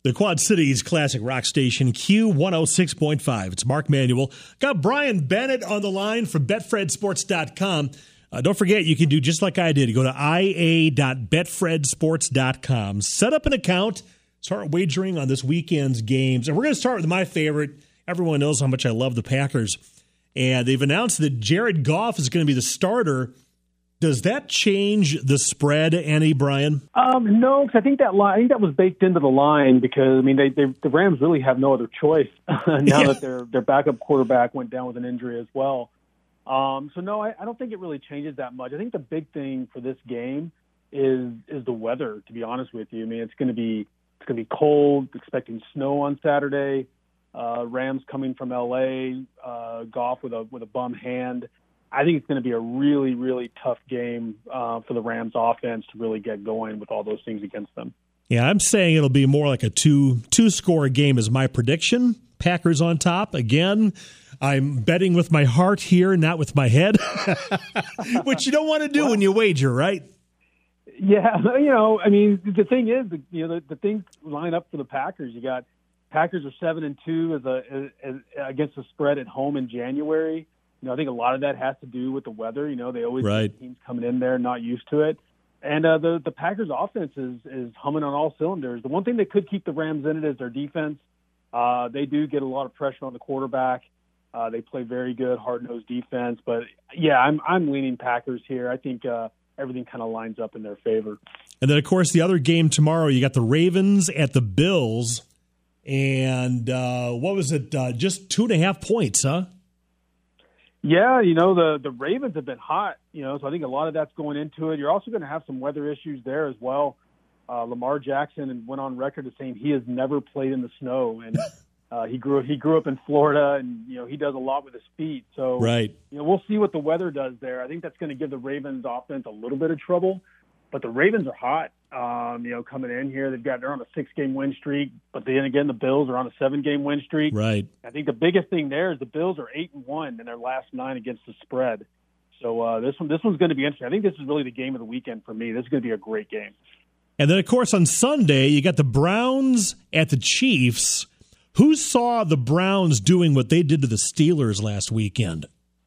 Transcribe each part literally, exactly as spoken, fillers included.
The Quad Cities classic rock station, Q one oh six point five. It's Mark Manuel. Got Brian Bennett on the line from Betfred Sports dot com. Uh, don't forget, you can do just like I did. You go to I A dot Betfred Sports dot com. Set up an account. Start wagering on this weekend's games. And we're going to start with my favorite. Everyone knows how much I love the Packers. And they've announced that Jared Goff is going to be the starter. Does that change the spread any, Brian? Um, no, because I think that line, I think that was baked into the line because I mean they, they the Rams really have no other choice now yeah. that their their backup quarterback went down with an injury as well. Um, so no, I, I don't think it really changes that much. I think the big thing for this game is is the weather. To be honest with you, I mean it's going to be it's going to be cold. Expecting snow on Saturday. Uh, Rams coming from L A. Uh, Goff with a with a bum hand. I think it's going to be a really, really tough game uh, for the Rams offense to really get going with all those things against them. Yeah, I'm saying it'll be more like a two two score game is my prediction. Packers on top again. I'm betting with my heart here, not with my head, which you don't want to do well, when you wager, right? Yeah, you know, I mean, the thing is, you know, the, the things line up for the Packers. You got Packers are seven and two as a as, as, against the spread at home in January. You know, I think a lot of that has to do with the weather. You know, they always right. get teams coming in there not used to it. And uh, the the Packers' offense is, is humming on all cylinders. The one thing that could keep the Rams in it is their defense. Uh, they do get a lot of pressure on the quarterback. Uh, they play very good, hard-nosed defense. But, yeah, I'm I'm leaning Packers here. I think uh, everything kind of lines up in their favor. And then, of course, the other game tomorrow, you got the Ravens at the Bills. And uh, what was it, uh, just two and a half points, huh? Yeah, you know, the, the Ravens have been hot, you know, so I think a lot of that's going into it. You're also going to have some weather issues there as well. Uh, Lamar Jackson went on record as saying he has never played in the snow, and uh, he grew he grew up in Florida, and, you know, he does a lot with his feet. So, right. you know, we'll see what the weather does there. I think that's going to give the Ravens offense a little bit of trouble, but the Ravens are hot, um, you know, coming in here. They've got, they're on a six-game win streak, but then again, the Bills are on a seven-game win streak. Right. I think the biggest thing there is the Bills are eight and one in their last nine against the spread. So uh, this one, this one's going to be interesting. I think this is really the game of the weekend for me. This is going to be a great game. And then, of course, on Sunday, you got the Browns at the Chiefs. Who saw the Browns doing what they did to the Steelers last weekend?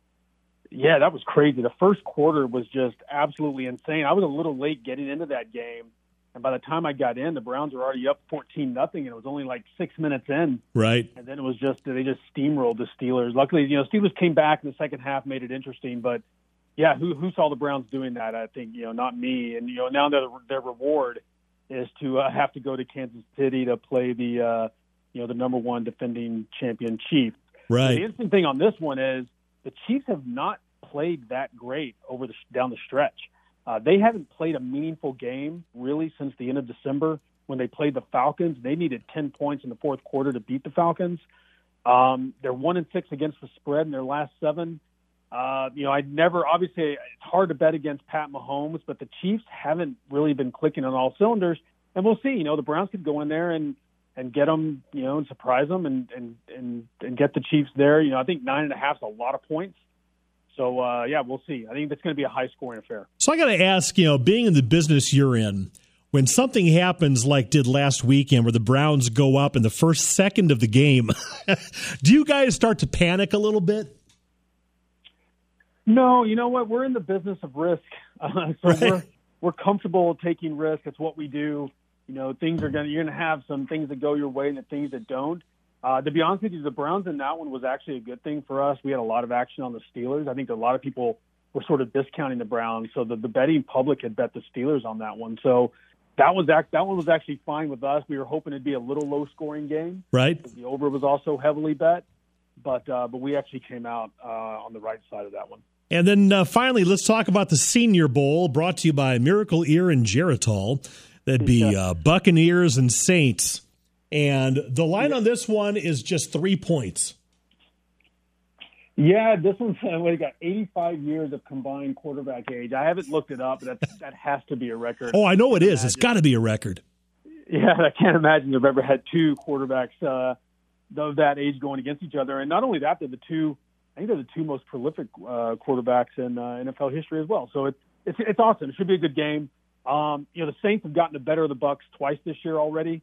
Yeah, that was crazy. The first quarter was just absolutely insane. I was a little late getting into that game, and by the time I got in, the Browns were already up fourteen nothing, and it was only like six minutes in. Right. And then it was just they just steamrolled the Steelers. Luckily, you know, Steelers came back in the second half, made it interesting. But yeah, who who saw the Browns doing that? I think you know, not me. And you know, now their their reward is to uh, have to go to Kansas City to play the uh, you know the number one defending champion Chiefs. Right. So the interesting thing on this one is the Chiefs have not played that great over the down the stretch. Uh, they haven't played a meaningful game really since the end of December when they played the Falcons. They needed ten points in the fourth quarter to beat the Falcons. Um, they're one and six against the spread in their last seven. Uh, you know, I never obviously it's hard to bet against Pat Mahomes, but the Chiefs haven't really been clicking on all cylinders. And we'll see. You know, the Browns could go in there and and get them, you know, and surprise them and and and, and get the Chiefs there. You know, I think nine and a half is a lot of points. So, uh, yeah, we'll see. I think that's going to be a high-scoring affair. So I got to ask, you know, being in the business you're in, when something happens like did last weekend where the Browns go up in the first second of the game, do you guys start to panic a little bit? No, you know what? We're in the business of risk. Uh, so right. we're we're comfortable taking risk. It's what we do. You know, things are going to, you're going to have some things that go your way and the things that don't. Uh, to be honest with you, the Browns in that one was actually a good thing for us. We had a lot of action on the Steelers. I think a lot of people were sort of discounting the Browns, so the, the betting public had bet the Steelers on that one. So that was that, that one was actually fine with us. We were hoping it'd be a little low-scoring game. Right. The over was also heavily bet, but uh, but we actually came out uh, on the right side of that one. And then uh, finally, let's talk about the Senior Bowl, brought to you by Miracle Ear and Geritol. That'd be uh, Buccaneers and Saints. And the line on this one is just three points. Yeah, this one's we got eighty-five years of combined quarterback age. I haven't looked it up, but that that has to be a record. Oh, I know it is. It's got to be a record. Yeah, I can't imagine they've ever had two quarterbacks uh, of that age going against each other. And not only that, they're the two. I think they're the two most prolific uh, quarterbacks in uh, N F L history as well. So it's it's it's awesome. It should be a good game. Um, you know, the Saints have gotten the better of the Bucs twice this year already.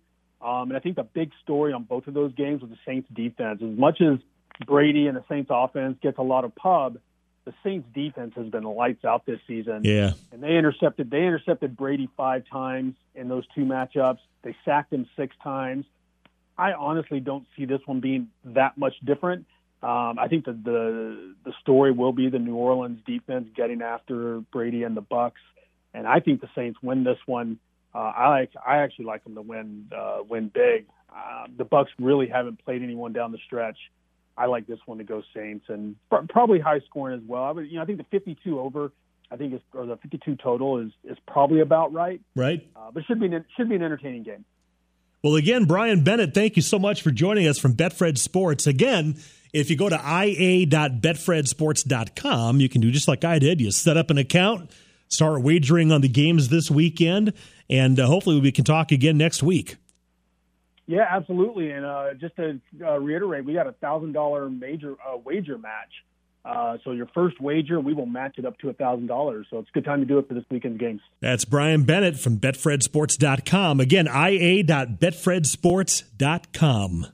Um, and I think the big story on both of those games was the Saints defense. As much as Brady and the Saints offense gets a lot of pub, the Saints defense has been lights out this season. Yeah. And they intercepted they intercepted Brady five times in those two matchups. They sacked him six times. I honestly don't see this one being that much different. Um, I think that the the story will be the New Orleans defense getting after Brady and the Bucs, and I think the Saints win this one. Uh, I like I actually like them to win uh, win big. Uh, the Bucs really haven't played anyone down the stretch. I like this one to go Saints, and pr- probably high scoring as well. I would, you know, I think the fifty-two over, I think is or the fifty-two total is is probably about right. Right, uh, but should be an, should be an entertaining game. Well, again, Brian Bennett, thank you so much for joining us from Betfred Sports. Again, if you go to I A dot betfred sports dot com, you can do just like I did. You set up an account, start wagering on the games this weekend, and uh, hopefully we can talk again next week. Yeah, absolutely. And uh, just to uh, reiterate, we got a one thousand dollars major uh, wager match. Uh, so your first wager, we will match it up to one thousand dollars. So it's a good time to do it for this weekend's games. That's Brian Bennett from betfred sports dot com. Again, I A dot betfred sports dot com.